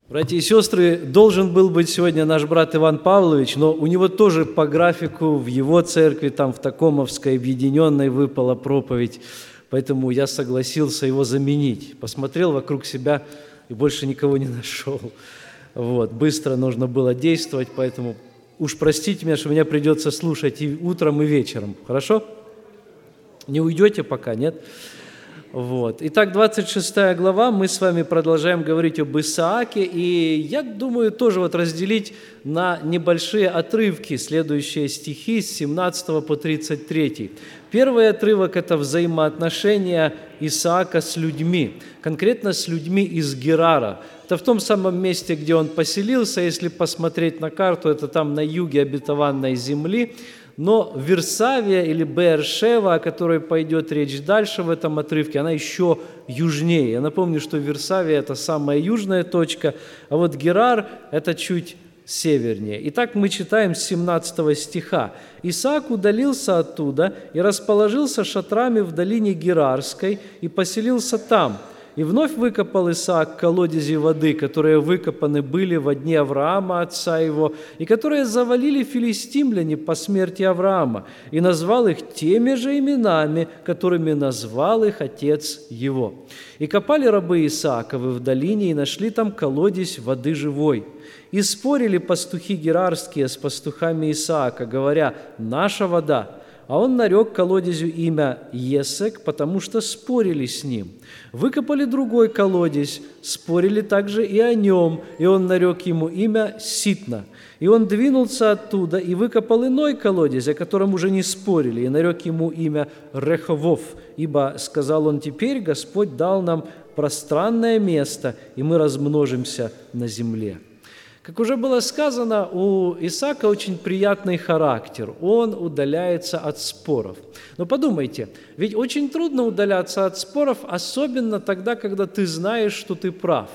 Братья и сестры, должен был быть сегодня наш брат Иван Павлович, но у него тоже по графику в его церкви, там в Такомовской объединенной выпала проповедь, поэтому я согласился его заменить. Посмотрел вокруг себя и больше никого не нашел. Вот. Быстро нужно было действовать, поэтому уж простите меня, что меня придется слушать и утром, и вечером. Хорошо? Не уйдете пока, нет? Вот. Итак, 26 глава, мы с вами продолжаем говорить об Исааке, и я думаю тоже разделить на небольшие отрывки следующие стихи с 17 по 33. Первый отрывок – это взаимоотношения Исаака с людьми, конкретно с людьми из Герара. Это в том самом месте, где он поселился, если посмотреть на карту, это там на юге обетованной земли. Но Вирсавия или Беэр-Шева, о которой пойдет речь дальше в этом отрывке, она еще южнее. Я напомню, что Вирсавия – это самая южная точка, а вот Герар – это чуть севернее. Итак, мы читаем с 17 стиха. «Исаак удалился оттуда и расположился шатрами в долине Герарской и поселился там. И вновь выкопал Исаак колодези воды, которые выкопаны были во дни Авраама, отца его, и которые завалили филистимляне по смерти Авраама, и назвал их теми же именами, которыми назвал их отец его. И копали рабы Исааковы в долине, и нашли там колодезь воды живой. И спорили пастухи герарские с пастухами Исаака, говоря: «Наша вода». А он нарек колодезю имя Есек, потому что спорили с ним. Выкопали другой колодезь, спорили также и о нем, и он нарек ему имя Ситна. И он двинулся оттуда и выкопал иной колодезь, о котором уже не спорили, и нарек ему имя Реховов, ибо, сказал он, теперь Господь дал нам пространное место, и мы размножимся на земле. Как уже было сказано, у Исаака очень приятный характер, он удаляется от споров. Но подумайте, ведь очень трудно удаляться от споров, особенно тогда, когда ты знаешь, что ты прав.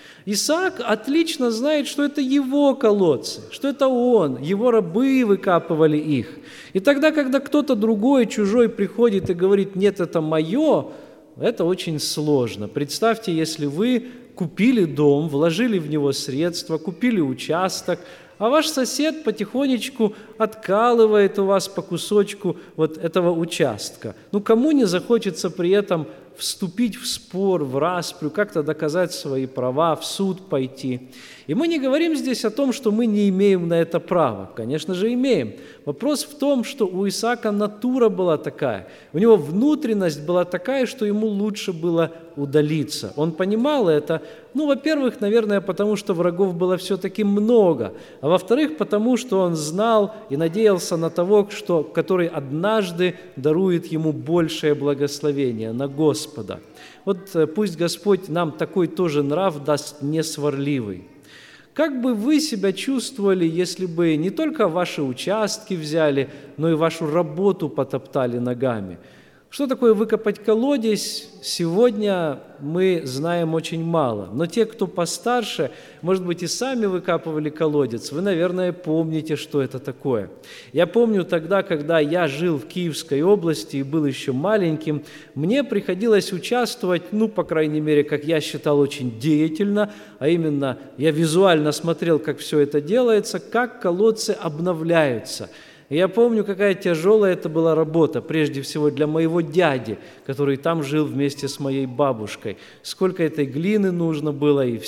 Исаак отлично знает, что это его колодцы, что это он, его рабы выкапывали их. И тогда, когда кто-то другой, чужой приходит и говорит: «Нет, это мое», это очень сложно. Представьте, если вы купили дом, вложили в него средства, купили участок, а ваш сосед потихонечку откалывает у вас по кусочку вот этого участка. Кому не захочется при этом вступить в спор, в распрю, как-то доказать свои права, в суд пойти? И мы не говорим здесь о том, что мы не имеем на это права. Конечно же, имеем. Вопрос в том, что у Исаака натура была такая, у него внутренность была такая, что ему лучше было удалиться. Он понимал это, во-первых, наверное, потому что врагов было все-таки много, а во-вторых, потому что он знал и надеялся на того, который однажды дарует ему большее благословение, на Господа. Пусть Господь нам такой тоже нрав даст, несварливый. Как бы вы себя чувствовали, если бы не только ваши участки взяли, но и вашу работу потоптали ногами? Что такое выкопать колодец, сегодня мы знаем очень мало. Но те, кто постарше, может быть, и сами выкапывали колодец, вы, наверное, помните, что это такое. Я помню тогда, когда я жил в Киевской области и был еще маленьким, мне приходилось участвовать, по крайней мере, как я считал, очень деятельно, а именно я визуально смотрел, как все это делается, как колодцы обновляются. И я помню, какая тяжелая это была работа, прежде всего для моего дяди, который там жил вместе с моей бабушкой. Сколько этой глины нужно было и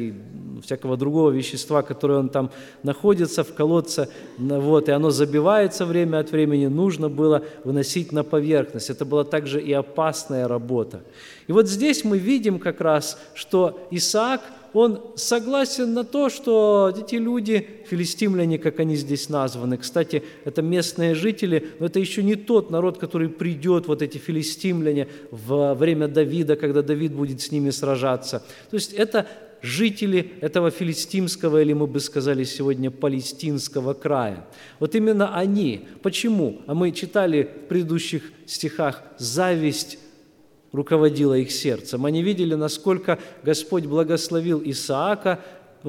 всякого другого вещества, которое он там находится в колодце, и оно забивается время от времени, нужно было выносить на поверхность. Это была также и опасная работа. И здесь мы видим как раз, что Исаак, он согласен на то, что эти люди, филистимляне, как они здесь названы, кстати, это местные жители, но это еще не тот народ, который придет, эти филистимляне, во время Давида, когда Давид будет с ними сражаться. То есть это жители этого филистимского, или мы бы сказали сегодня палестинского края. Именно они. Почему? А мы читали в предыдущих стихах: зависть руководила их сердцем. Они видели, насколько Господь благословил Исаака,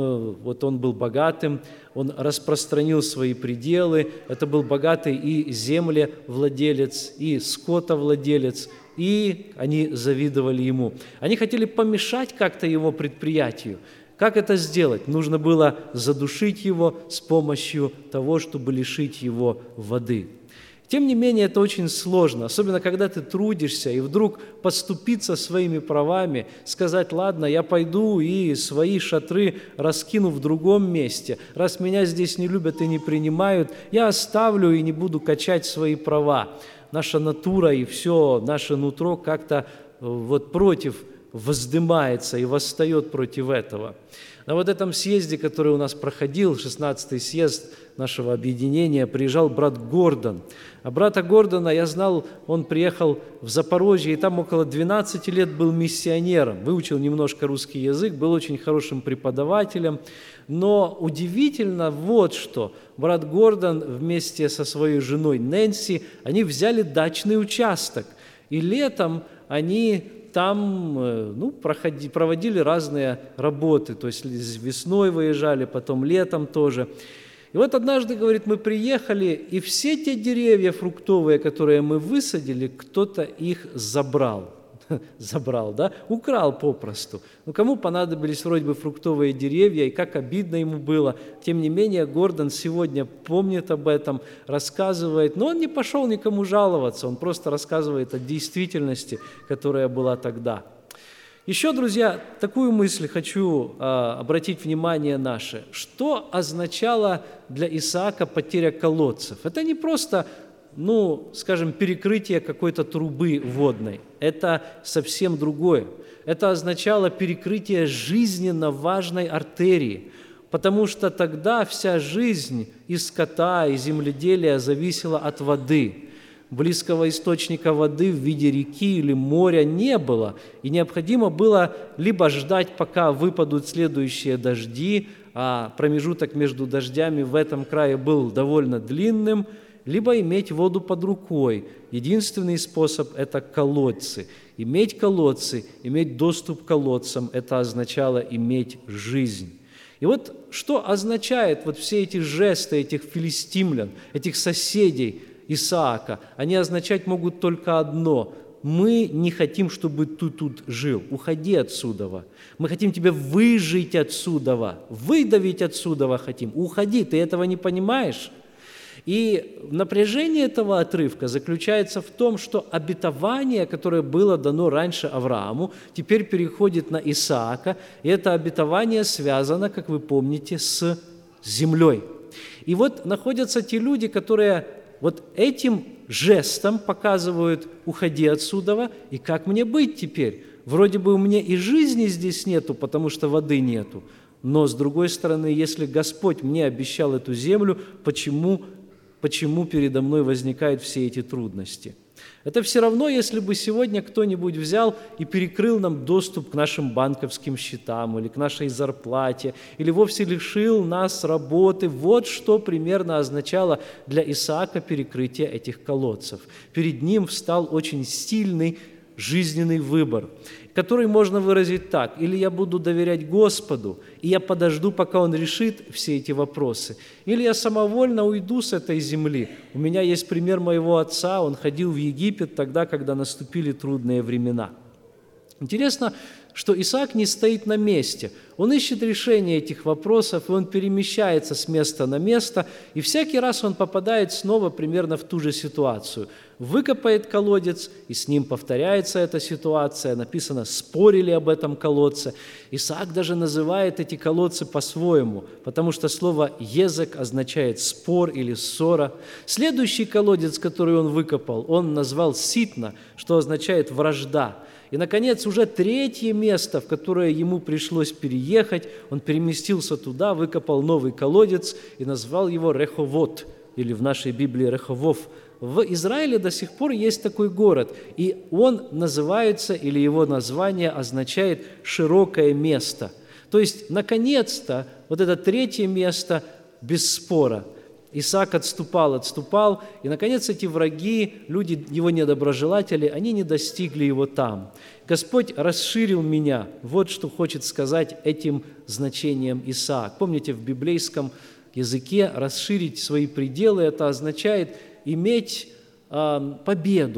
он был богатым, он распространил свои пределы, это был богатый и землевладелец, и скотовладелец, и они завидовали ему. Они хотели помешать как-то его предприятию. Как это сделать? Нужно было задушить его с помощью того, чтобы лишить его воды. Тем не менее, это очень сложно, особенно когда ты трудишься, и вдруг подступиться своими правами, сказать: ладно, я пойду и свои шатры раскину в другом месте. Раз меня здесь не любят и не принимают, я оставлю и не буду качать свои права. Наша натура и все наше нутро как-то против воздымается и восстает против этого. На вот этом съезде, который у нас проходил, 16-й съезд нашего объединения, приезжал брат Гордон. А брата Гордона я знал, он приехал в Запорожье, и там около 12 лет был миссионером, выучил немножко русский язык, был очень хорошим преподавателем. Но удивительно вот что, брат Гордон вместе со своей женой Нэнси, они взяли дачный участок, и летом они там проводили разные работы, то есть весной выезжали, потом летом тоже. И вот однажды, говорит, мы приехали, и все те деревья фруктовые, которые мы высадили, кто-то их забрал. Забрал, да? Украл попросту. Кому понадобились вроде бы фруктовые деревья, и как обидно ему было. Тем не менее, Гордон сегодня помнит об этом, рассказывает, но он не пошел никому жаловаться, он просто рассказывает о действительности, которая была тогда. Еще, друзья, такую мысль хочу обратить внимание наше. Что означала для Исаака потеря колодцев? Это не просто перекрытие какой-то трубы водной. Это совсем другое. Это означало перекрытие жизненно важной артерии, потому что тогда вся жизнь и скота, и земледелия зависела от воды. Близкого источника воды в виде реки или моря не было, и необходимо было либо ждать, пока выпадут следующие дожди, а промежуток между дождями в этом крае был довольно длинным, либо иметь воду под рукой. Единственный способ – это колодцы. Иметь колодцы, иметь доступ к колодцам – это означало иметь жизнь. И вот что означает все эти жесты этих филистимлян, этих соседей Исаака? Они означать могут только одно – мы не хотим, чтобы ты тут жил, уходи отсюда. Мы хотим тебя выжить отсюда, выдавить отсюда хотим, уходи, ты этого не понимаешь? И напряжение этого отрывка заключается в том, что обетование, которое было дано раньше Аврааму, теперь переходит на Исаака, и это обетование связано, как вы помните, с землей. И вот находятся те люди, которые этим жестом показывают: уходи отсюда, и как мне быть теперь? Вроде бы у меня и жизни здесь нету, потому что воды нету, но с другой стороны, если Господь мне обещал эту землю, почему передо мной возникают все эти трудности? Это все равно, если бы сегодня кто-нибудь взял и перекрыл нам доступ к нашим банковским счетам или к нашей зарплате, или вовсе лишил нас работы. Вот что примерно означало для Исаака перекрытие этих колодцев. Перед ним встал очень сильный жизненный выбор, который можно выразить так: или я буду доверять Господу, и я подожду, пока Он решит все эти вопросы, или я самовольно уйду с этой земли. У меня есть пример моего отца, он ходил в Египет тогда, когда наступили трудные времена. Интересно, что Исаак не стоит на месте. Он ищет решение этих вопросов, и он перемещается с места на место, и всякий раз он попадает снова примерно в ту же ситуацию. Выкопает колодец, и с ним повторяется эта ситуация. Написано, спорили об этом колодце. Исаак даже называет эти колодцы по-своему, потому что слово «езек» означает «спор» или «ссора». Следующий колодец, который он выкопал, он назвал «ситна», что означает «вражда». И, наконец, уже третье место, в которое ему пришлось переехать, он переместился туда, выкопал новый колодец и назвал его Реховот, или в нашей Библии Реховов. В Израиле до сих пор есть такой город, и он называется, или его название означает «широкое место». То есть, наконец-то, это третье место без спора. Исаак отступал, и, наконец, эти враги, люди, его недоброжелатели, они не достигли его там. Господь расширил меня, вот что хочет сказать этим значением Исаак. Помните, в библейском языке расширить свои пределы – это означает иметь победу.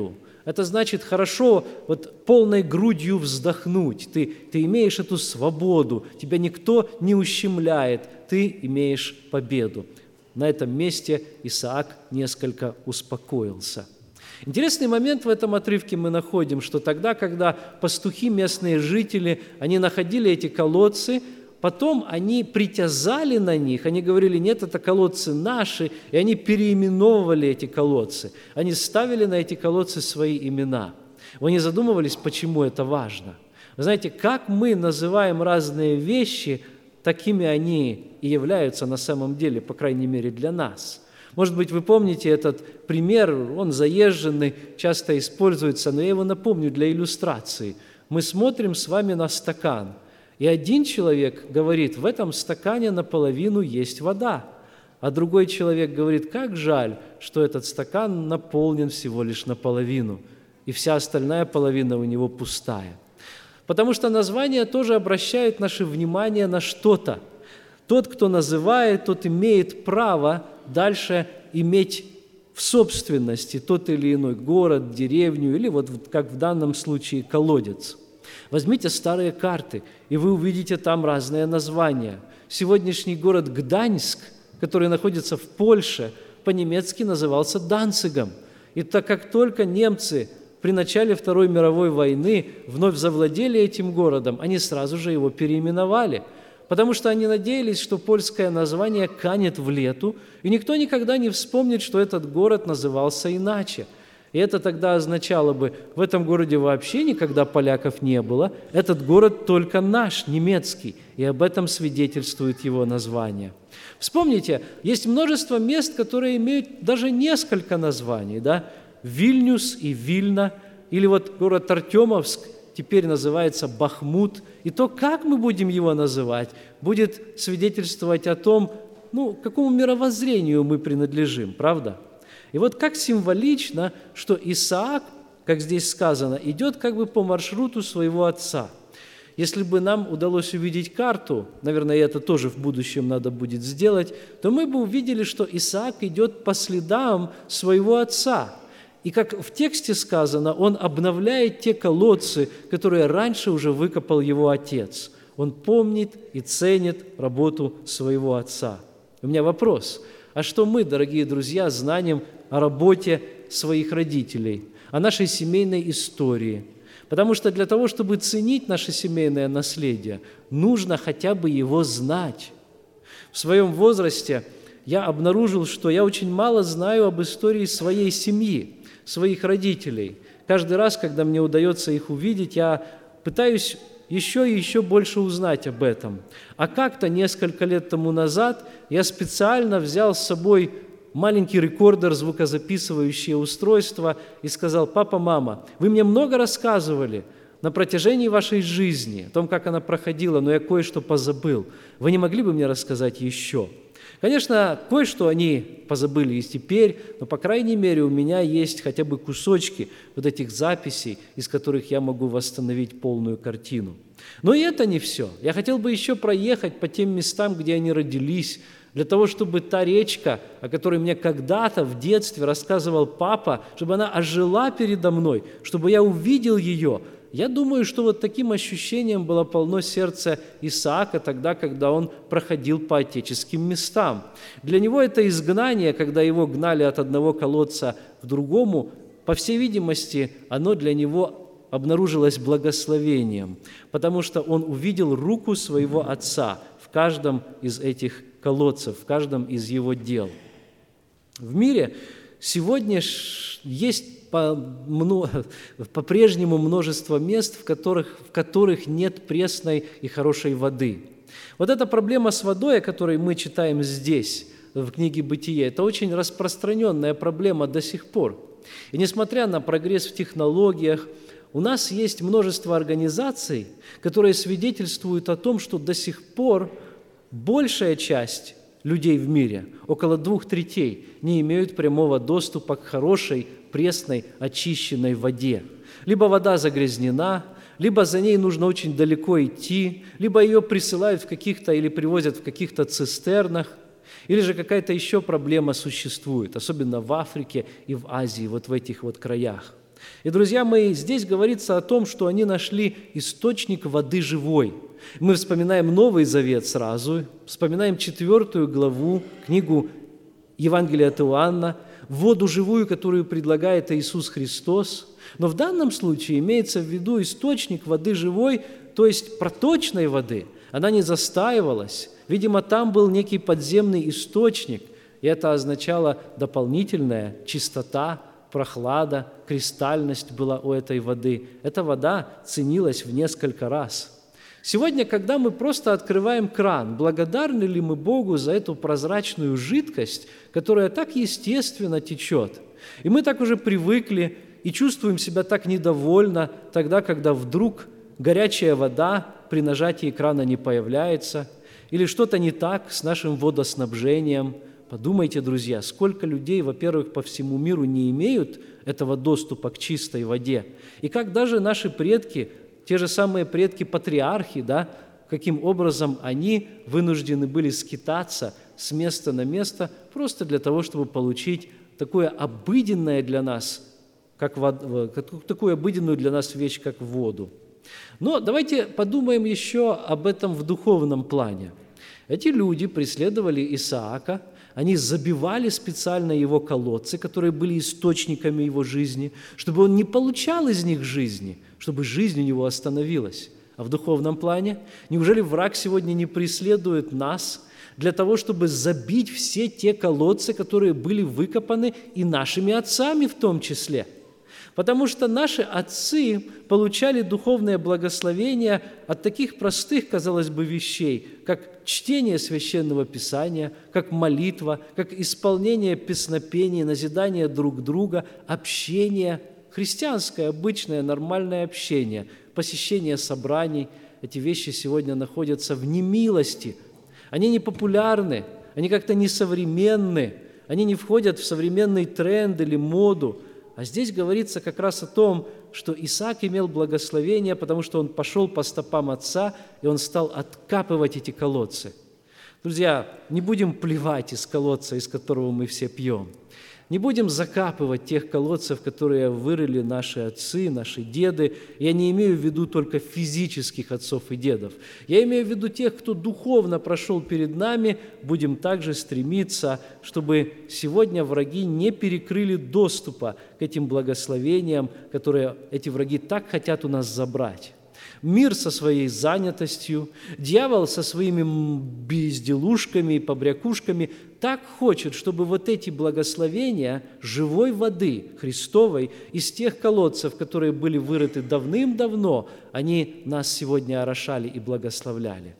Это значит хорошо вот полной грудью вздохнуть. Ты имеешь эту свободу, тебя никто не ущемляет, ты имеешь победу. На этом месте Исаак несколько успокоился. Интересный момент в этом отрывке мы находим, что тогда, когда пастухи, местные жители, они находили эти колодцы, потом они притязали на них, они говорили: нет, это колодцы наши, и они переименовывали эти колодцы. Они ставили на эти колодцы свои имена. Вы не задумывались, почему это важно? Вы знаете, как мы называем разные вещи, такими они и являются на самом деле, по крайней мере, для нас. Может быть, вы помните этот пример, он заезженный, часто используется, но я его напомню для иллюстрации. Мы смотрим с вами на стакан, и один человек говорит: в этом стакане наполовину есть вода, а другой человек говорит: как жаль, что этот стакан наполнен всего лишь наполовину, и вся остальная половина у него пустая. Потому что названия тоже обращают наше внимание на что-то. Тот, кто называет, тот имеет право дальше иметь в собственности тот или иной город, деревню или вот как в данном случае колодец. Возьмите старые карты, и вы увидите там разные названия. Сегодняшний город Гданьск, который находится в Польше, по-немецки назывался Данцигом. И так как только немцы при начале Второй мировой войны вновь завладели этим городом, они сразу же его переименовали, потому что они надеялись, что польское название канет в лету, и никто никогда не вспомнит, что этот город назывался иначе. И это тогда означало бы: в этом городе вообще никогда поляков не было, этот город только наш, немецкий, и об этом свидетельствует его название. Вспомните, есть множество мест, которые имеют даже несколько названий, да? Вильнюс и Вильна, или вот город Артемовск теперь называется Бахмут, и то, как мы будем его называть, будет свидетельствовать о том, к какому мировоззрению мы принадлежим, правда? И вот как символично, что Исаак, как здесь сказано, идет как бы по маршруту своего отца. Если бы нам удалось увидеть карту, наверное, это тоже в будущем надо будет сделать, то мы бы увидели, что Исаак идет по следам своего отца. И как в тексте сказано, он обновляет те колодцы, которые раньше уже выкопал его отец. Он помнит и ценит работу своего отца. У меня вопрос: а что мы, дорогие друзья, знаем о работе своих родителей, о нашей семейной истории? Потому что для того, чтобы ценить наше семейное наследие, нужно хотя бы его знать. В своем возрасте я обнаружил, что я очень мало знаю об истории своей семьи, своих родителей. Каждый раз, когда мне удается их увидеть, я пытаюсь еще и еще больше узнать об этом. А как-то несколько лет тому назад я специально взял с собой маленький рекордер, звукозаписывающее устройство, и сказал: папа, мама, вы мне много рассказывали на протяжении вашей жизни, о том, как она проходила, но я кое-что позабыл. Вы не могли бы мне рассказать еще? Конечно, кое-что они позабыли и теперь, но, по крайней мере, у меня есть хотя бы кусочки вот этих записей, из которых я могу восстановить полную картину. Но и это не все. Я хотел бы еще проехать по тем местам, где они родились, для того, чтобы та речка, о которой мне когда-то в детстве рассказывал папа, чтобы она ожила передо мной, чтобы я увидел ее. Я думаю, что вот таким ощущением было полно сердце Исаака тогда, когда он проходил по отеческим местам. Для него это изгнание, когда его гнали от одного колодца к другому, по всей видимости, оно для него обнаружилось благословением, потому что он увидел руку своего отца в каждом из этих колодцев, в каждом из его дел. В мире сегодня есть по-прежнему множество мест, в которых нет пресной и хорошей воды. Вот эта проблема с водой, о которой мы читаем здесь, в книге «Бытие», это очень распространенная проблема до сих пор. И несмотря на прогресс в технологиях, у нас есть множество организаций, которые свидетельствуют о том, что до сих пор большая часть людей в мире, около 2/3, не имеют прямого доступа к хорошей, пресной, очищенной воде. Либо вода загрязнена, либо за ней нужно очень далеко идти, либо ее присылают в каких-то или привозят в каких-то цистернах, или же какая-то еще проблема существует, особенно в Африке и в Азии, вот в этих вот краях. И, друзья мои, здесь говорится о том, что они нашли источник воды живой. Мы вспоминаем Новый Завет сразу, вспоминаем 4 главу, книгу Евангелия от Иоанна, воду живую, которую предлагает Иисус Христос. Но в данном случае имеется в виду источник воды живой, то есть проточной воды. Она не застаивалась. Видимо, там был некий подземный источник, и это означало дополнительная чистота, прохлада, кристальность была у этой воды. Эта вода ценилась в несколько раз. Сегодня, когда мы просто открываем кран, благодарны ли мы Богу за эту прозрачную жидкость, которая так естественно течет? И мы так уже привыкли и чувствуем себя так недовольно тогда, когда вдруг горячая вода при нажатии крана не появляется, или что-то не так с нашим водоснабжением. Подумайте, друзья, сколько людей, во-первых, по всему миру не имеют этого доступа к чистой воде, и как даже наши предки, те же самые предки-патриархи, да, каким образом они вынуждены были скитаться с места на место просто для того, чтобы получить такое обыденное для нас, такую обыденную для нас вещь, как воду. Но давайте подумаем еще об этом в духовном плане. Эти люди преследовали Исаака, они забивали специально его колодцы, которые были источниками его жизни, чтобы он не получал из них жизни, чтобы жизнь у него остановилась. А в духовном плане? Неужели враг сегодня не преследует нас для того, чтобы забить все те колодцы, которые были выкопаны и нашими отцами в том числе? Потому что наши отцы получали духовное благословение от таких простых, казалось бы, вещей, как чтение Священного Писания, как молитва, как исполнение песнопений, назидание друг друга, общение, христианское, обычное, нормальное общение, посещение собраний. Эти вещи сегодня находятся в немилости. Они не популярны, они как-то несовременны, они не входят в современный тренд или моду. А здесь говорится как раз о том, что Исаак имел благословение, потому что он пошел по стопам отца, и он стал откапывать эти колодцы. Друзья, не будем плевать из колодца, из которого мы все пьем. Не будем закапывать тех колодцев, которые вырыли наши отцы, наши деды. Я не имею в виду только физических отцов и дедов. Я имею в виду тех, кто духовно прошел перед нами. Будем также стремиться, чтобы сегодня враги не перекрыли доступа к этим благословениям, которые эти враги так хотят у нас забрать. Мир со своей занятостью, дьявол со своими безделушками и побрякушками так хочет, чтобы вот эти благословения живой воды Христовой из тех колодцев, которые были вырыты давным-давно, они нас сегодня орошали и благословляли.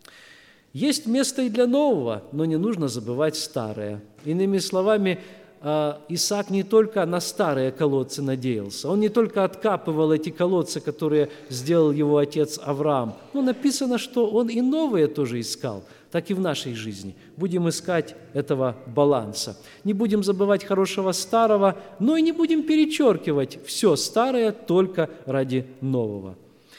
Есть место и для нового, но не нужно забывать старое. Иными словами, Исаак не только на старые колодцы надеялся, он не только откапывал эти колодцы, которые сделал его отец Авраам, но написано, что он и новые тоже искал, так и в нашей жизни. Будем искать этого баланса. Не будем забывать хорошего старого, но и не будем перечеркивать все старое только ради нового.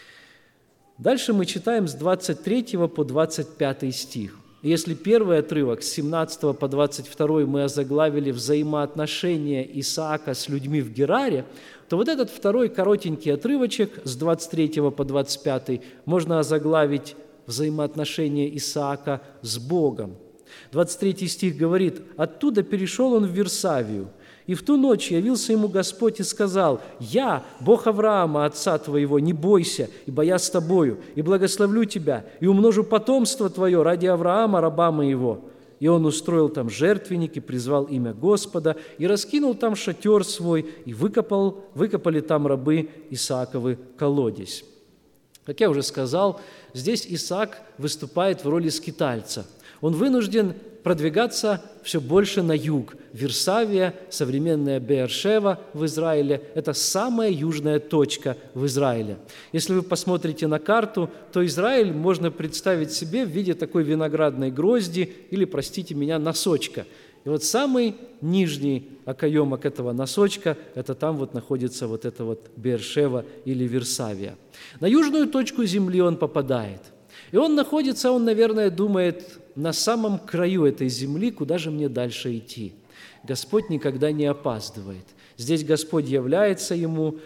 Дальше мы читаем с 23 по 25 стих. Если первый отрывок с 17 по 22 мы озаглавили «Взаимоотношения Исаака с людьми в Гераре», то вот этот второй коротенький отрывочек с 23 по 25 можно озаглавить «Взаимоотношения Исаака с Богом». 23 стих говорит: «Оттуда перешел он в Вирсавию, и в ту ночь явился ему Господь и сказал: «Я, Бог Авраама, отца твоего, не бойся, ибо я с тобою, и благословлю тебя, и умножу потомство твое ради Авраама, раба моего». И он устроил там жертвенник, и призвал имя Господа, и раскинул там шатер свой, и выкопали там рабы Исааковы колодезь». Как я уже сказал, здесь Исаак выступает в роли скитальца. Он вынужден продвигаться все больше на юг. Вирсавия, современная Беэр-Шева в Израиле – это самая южная точка в Израиле. Если вы посмотрите на карту, то Израиль можно представить себе в виде такой виноградной грозди или, простите меня, носочка. И вот самый нижний окоемок этого носочка – это там вот находится вот это вот Беэр-Шева или Вирсавия. На южную точку земли он попадает. И он находится, он, наверное, думает, на самом краю этой земли, куда же мне дальше идти? Господь никогда не опаздывает. Здесь Господь является ему,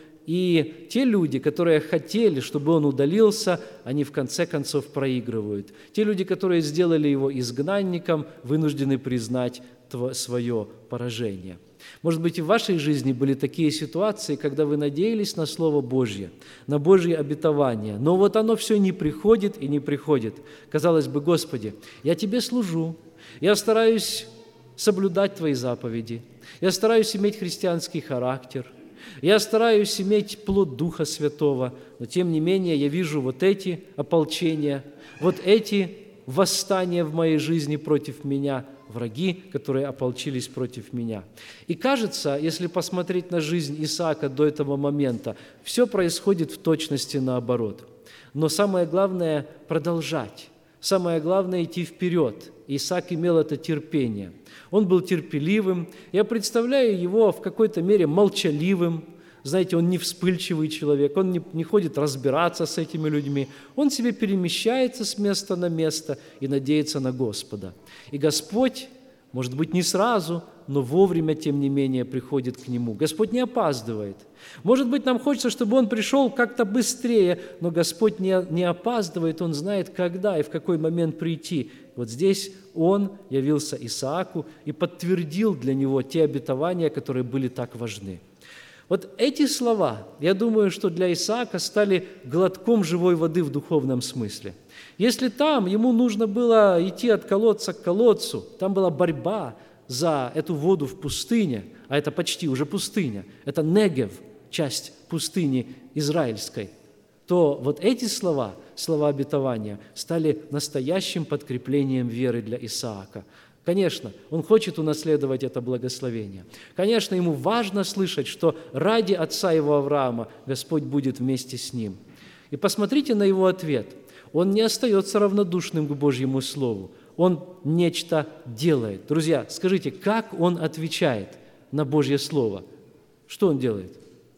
и те люди, которые хотели, чтобы он удалился, они в конце концов проигрывают. Те люди, которые сделали его изгнанником, вынуждены признать свое поражение. Может быть, и в вашей жизни были такие ситуации, когда вы надеялись на Слово Божье, на Божье обетование, но вот оно все не приходит и не приходит. Казалось бы, Господи, я Тебе служу, я стараюсь соблюдать Твои заповеди, я стараюсь иметь христианский характер, я стараюсь иметь плод Духа Святого, но тем не менее я вижу вот эти ополчения, вот эти восстания в моей жизни против меня, враги, которые ополчились против меня. И кажется, если посмотреть на жизнь Исаака до этого момента, все происходит в точности наоборот. Но самое главное – продолжать. Самое главное – идти вперед. Исаак имел это терпение. Он был терпеливым. Я представляю его в какой-то мере молчаливым. Знаете, он не вспыльчивый человек, он не ходит разбираться с этими людьми. Он себе перемещается с места на место и надеется на Господа. И Господь, может быть, не сразу, но вовремя, тем не менее, приходит к нему. Господь не опаздывает. Может быть, нам хочется, чтобы Он пришел как-то быстрее, но Господь не опаздывает, Он знает, когда и в какой момент прийти. Вот здесь Он явился Исааку и подтвердил для него те обетования, которые были так важны. Вот эти слова, я думаю, что для Исаака стали глотком живой воды в духовном смысле. Если там ему нужно было идти от колодца к колодцу, там была борьба за эту воду в пустыне, а это почти уже пустыня, это Негев, часть пустыни израильской, то вот эти слова, слова обетования, стали настоящим подкреплением веры для Исаака. Конечно, он хочет унаследовать это благословение. Конечно, ему важно слышать, что ради отца его Авраама Господь будет вместе с ним. И посмотрите на его ответ. Он не остается равнодушным к Божьему Слову. Он нечто делает. Друзья, скажите, как он отвечает на Божье Слово? Что он делает?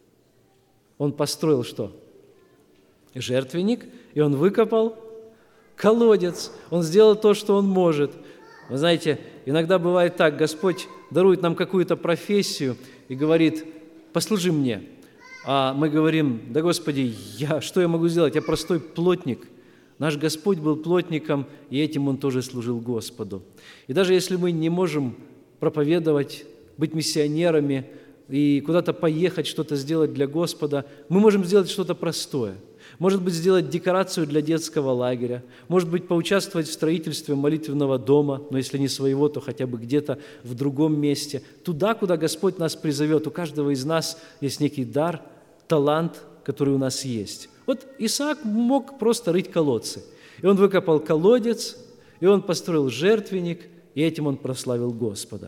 Он построил что? Жертвенник, и он выкопал колодец. Он сделал то, что он может. Вы знаете, иногда бывает так, Господь дарует нам какую-то профессию и говорит: послужи мне. А мы говорим: да, Господи, что я могу сделать? Я простой плотник. Наш Господь был плотником, и этим Он тоже служил Господу. И даже если мы не можем проповедовать, быть миссионерами и куда-то поехать, что-то сделать для Господа, мы можем сделать что-то простое. Может быть, сделать декорацию для детского лагеря, может быть, поучаствовать в строительстве молитвенного дома, но если не своего, то хотя бы где-то в другом месте. Туда, куда Господь нас призовет. У каждого из нас есть некий дар, талант, который у нас есть. Вот Исаак мог просто рыть колодцы. И он выкопал колодец, и он построил жертвенник, и этим он прославил Господа.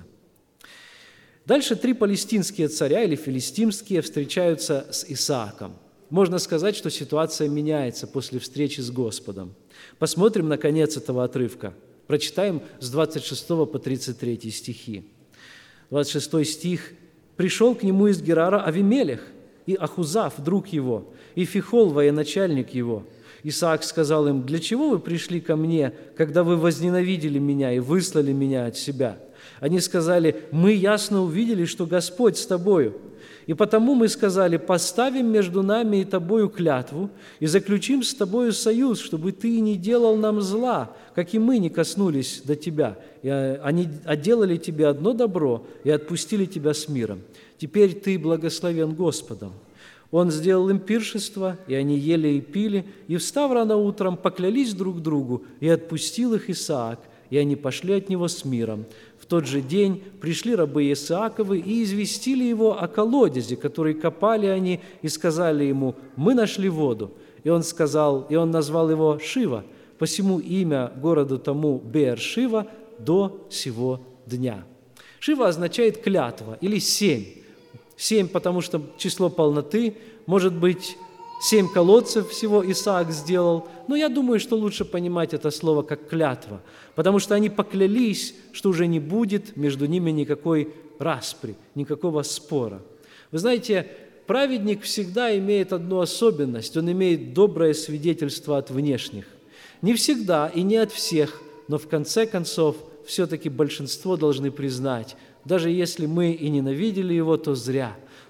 Дальше 3 палестинские царя или филистимские встречаются с Исааком. Можно сказать, что ситуация меняется после встречи с Господом. Посмотрим на конец этого отрывка. Прочитаем с 26 по 33 стихи. 26 стих. «Пришел к нему из Герара Авимелех, и Ахузав, друг его, и Фихол, военачальник его. Исаак сказал им: для чего вы пришли ко мне, когда вы возненавидели меня и выслали меня от себя? Они сказали: мы ясно увидели, что Господь с тобою. И потому мы сказали: поставим между нами и тобою клятву и заключим с тобою союз, чтобы ты не делал нам зла, как и мы не коснулись до тебя. И они отделали тебе одно добро и отпустили тебя с миром. Теперь ты благословен Господом». Он сделал им пиршество, и они ели и пили, и, встав рано утром, поклялись друг другу, и отпустил их Исаак, и они пошли от него с миром. В тот же день пришли рабы Исааковы и известили его о колодезе, который копали они, и сказали ему: «Мы нашли воду». И он назвал его Шива, посему имя городу тому Беэр-Шива до сего дня. Шива означает клятва или семь. 7, потому что число полноты, может быть, 7 колодцев всего Исаак сделал, но я думаю, что лучше понимать это слово как клятва, потому что они поклялись, что уже не будет между ними никакой распри, никакого спора. Вы знаете, праведник всегда имеет одну особенность, он имеет доброе свидетельство от внешних. Не всегда и не от всех, но в конце концов все-таки большинство должны признать: даже если мы и ненавидели его, то зря.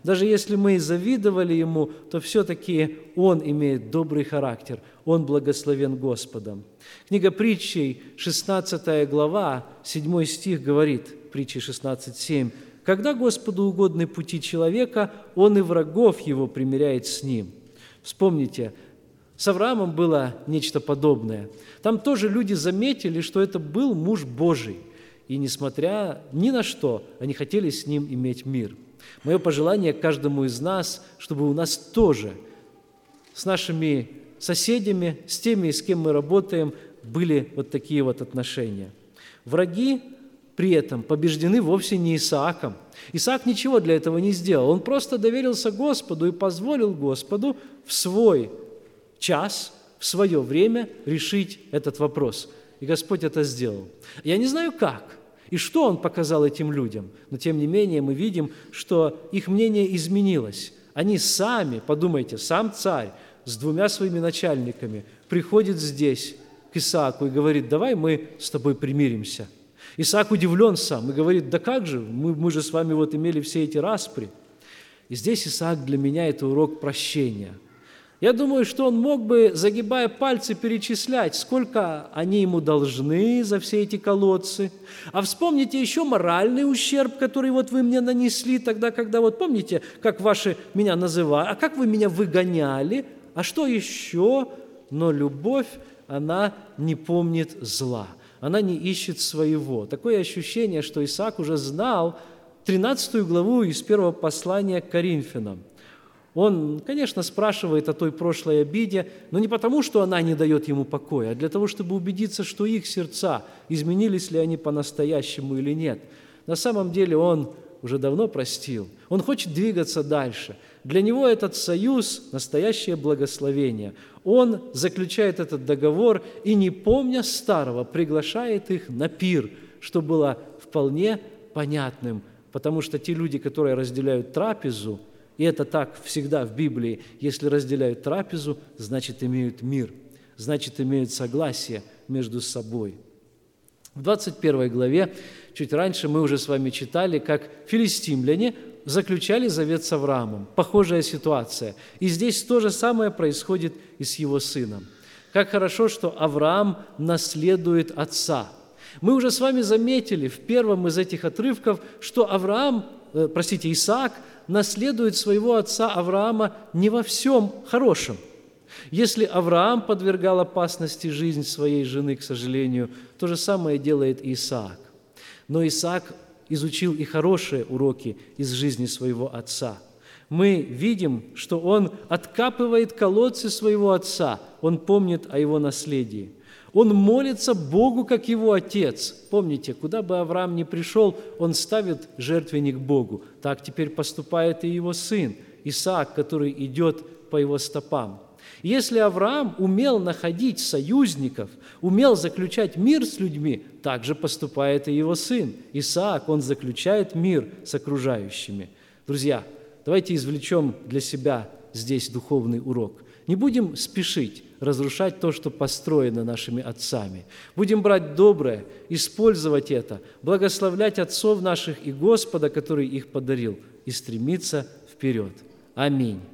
Даже если мы и завидовали ему, то все-таки он имеет добрый характер, он благословен Господом. Книга Притчей, 16 глава, 7 стих говорит, Притчи 16:7, «Когда Господу угодны пути человека, он и врагов его примиряет с ним». Вспомните, с Авраамом было нечто подобное. Там тоже люди заметили, что это был муж Божий. И несмотря ни на что, они хотели с ним иметь мир. Мое пожелание каждому из нас, чтобы у нас тоже с нашими соседями, с теми, с кем мы работаем, были вот такие вот отношения. Враги при этом побеждены вовсе не Исааком. Исаак ничего для этого не сделал. Он просто доверился Господу и позволил Господу в свой час, в свое время решить этот вопрос. И Господь это сделал. Я не знаю как и что Он показал этим людям, но тем не менее мы видим, что их мнение изменилось. Они сами, подумайте, сам царь с 2 своими начальниками приходит здесь к Исааку и говорит: давай мы с тобой примиримся. Исаак удивлен сам и говорит: да как же, мы же с вами вот имели все эти распри. И здесь Исаак для меня – это урок прощения. Я думаю, что он мог бы, загибая пальцы, перечислять, сколько они ему должны за все эти колодцы. А вспомните еще моральный ущерб, который вот вы мне нанесли тогда, когда вот помните, как ваши меня называли, а как вы меня выгоняли, а что еще? Но любовь, она не помнит зла, она не ищет своего. Такое ощущение, что Исаак уже знал 13 главу из 1 послания к Коринфянам. Он, конечно, спрашивает о той прошлой обиде, но не потому, что она не дает ему покоя, а для того, чтобы убедиться, что их сердца, изменились ли они по-настоящему или нет. На самом деле он уже давно простил. Он хочет двигаться дальше. Для него этот союз – настоящее благословение. Он заключает этот договор и, не помня старого, приглашает их на пир, что было вполне понятным, потому что те люди, которые разделяют трапезу, и это так всегда в Библии, если разделяют трапезу, значит, имеют мир, значит, имеют согласие между собой. В 21 главе, чуть раньше, мы уже с вами читали, как филистимляне заключали завет с Авраамом. Похожая ситуация. И здесь то же самое происходит и с его сыном. Как хорошо, что Авраам наследует отца. Мы уже с вами заметили в первом из этих отрывков, что Исаак наследует своего отца Авраама не во всем хорошем. Если Авраам подвергал опасности жизнь своей жены, к сожалению, то же самое делает и Исаак. Но Исаак изучил и хорошие уроки из жизни своего отца. Мы видим, что он откапывает колодцы своего отца, он помнит о его наследии. Он молится Богу, как его отец. Помните, куда бы Авраам ни пришел, он ставит жертвенник Богу. Так теперь поступает и его сын, Исаак, который идет по его стопам. Если Авраам умел находить союзников, умел заключать мир с людьми, так же поступает и его сын, Исаак. Он заключает мир с окружающими. Друзья, давайте извлечем для себя здесь духовный урок. Не будем спешить разрушать то, что построено нашими отцами. Будем брать доброе, использовать это, благословлять отцов наших и Господа, который их подарил, и стремиться вперед. Аминь.